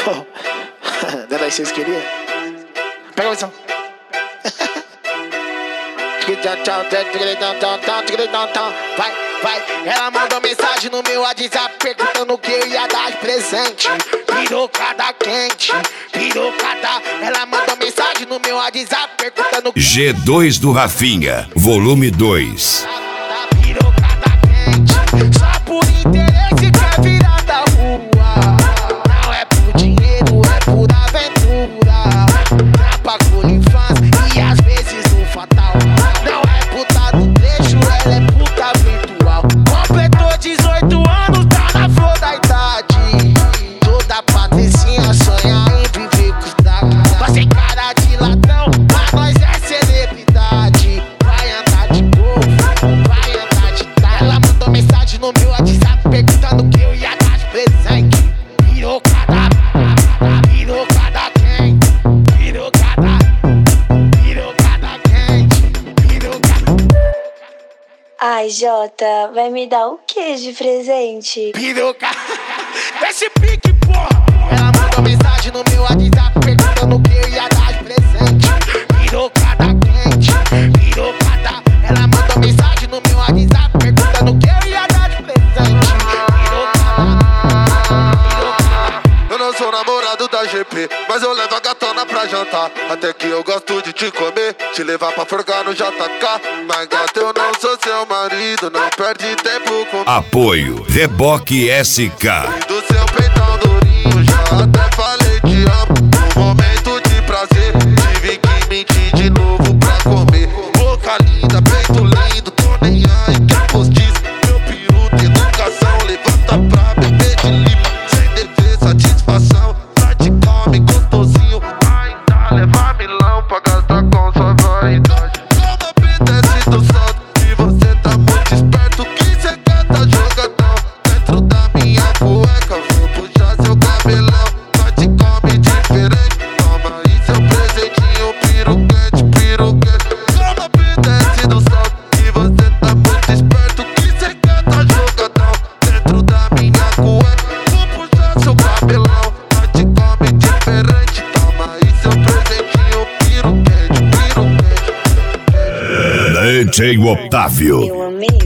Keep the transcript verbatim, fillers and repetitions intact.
Não era isso que vocês queriam? Pega a visão. Vai, vai. Ela mandou mensagem no meu WhatsApp perguntando o que eu ia dar de presente. Pirocada quente, pirocada. Ela mandou mensagem no meu WhatsApp perguntando G dois do Rafinha, volume dois. Pirocada quente, só por interesse quer virar da rua. Não é por dinheiro, é por aventura. Trapa com infância e às vezes no fatal. Não é puta do trecho, ela é puta virtual. Completou dezoito anos, tá na flor da idade. Toda patricinha sonha em viver com os dados. Vai ser cara de ladrão, mas nós é celebridade. Vai andar de Golf, vai andar de carro. Ela mandou mensagem no meu WhatsApp perguntando o que eu ia dar de presente. Pirocada, pirocada quente, pirocada, pirocada quente, pirocada. Ai, Jota, vai me dar o que de presente? Piroca, esse pique, porra. Ela mandou mensagem no meu WhatsApp perguntando o que eu ia dar de presente. Pirocada quente, pirocada. Ela mandou mensagem no meu WhatsApp perguntando o que eu ia dar de presente. Pirocada, pirocada. Eu não sou namorado da G P, mas eu levo a gatona pra jantar. Até que eu gosto de te comer, te levar pra forcar no J K. Mas gata, eu não sou seu marido, não perde tempo comigo. Apoio Reboque S K. Do seu peitão durinho, já até falei te amo. No momento de prazer, tive que mentir de novo pra comer. Boca linda, peito lindo, tô nem aí que postiço. Meu peru tem educação, levanta pra beber de lima. Sem dever satisfação, tá te come gostosinho. Ainda leva milão pra gastar com sua vaidade. Como apetece do salto, e você tá muito esperto. Que cê canta jogadão dentro da minha cueca. Vou puxar seu cabelão, vai te come diferente. Toma aí seu presentinho, piruquete, piruquete. Como apetece do salto, e você tá muito esperto. Que cê canta jogadão dentro da minha cueca. Vou puxar seu cabelão, vai te come diferente. Toma aí seu presentinho, piruquete, piruquete. D J Otávio. Eu amei